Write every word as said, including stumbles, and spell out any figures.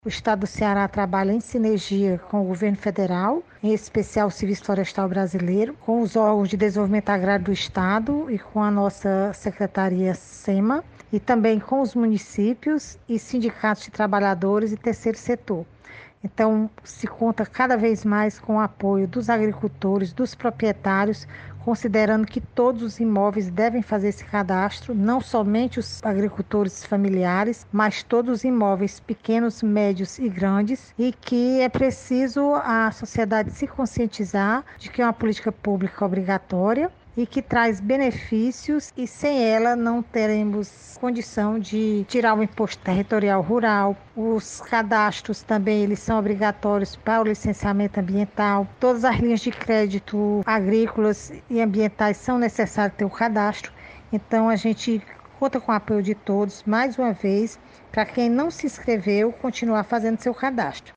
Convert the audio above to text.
O Estado do Ceará trabalha em sinergia com o governo federal, em especial o Serviço Florestal Brasileiro, com os órgãos de desenvolvimento agrário do Estado e com a nossa Secretaria SEMA, e também com os municípios e sindicatos de trabalhadores e terceiro setor. Então, se conta cada vez mais com o apoio dos agricultores, dos proprietários, considerando que todos os imóveis devem fazer esse cadastro, não somente os agricultores familiares, mas todos os imóveis pequenos, médios e grandes, e que é preciso a sociedade se conscientizar de que é uma política pública obrigatória e que traz benefícios, e sem ela não teremos condição de tirar o imposto territorial rural. Os cadastros também eles são obrigatórios para o licenciamento ambiental. Todas as linhas de crédito agrícolas e ambientais são necessárias ter o cadastro. Então a gente conta com o apoio de todos, mais uma vez, para quem não se inscreveu, continuar fazendo seu cadastro.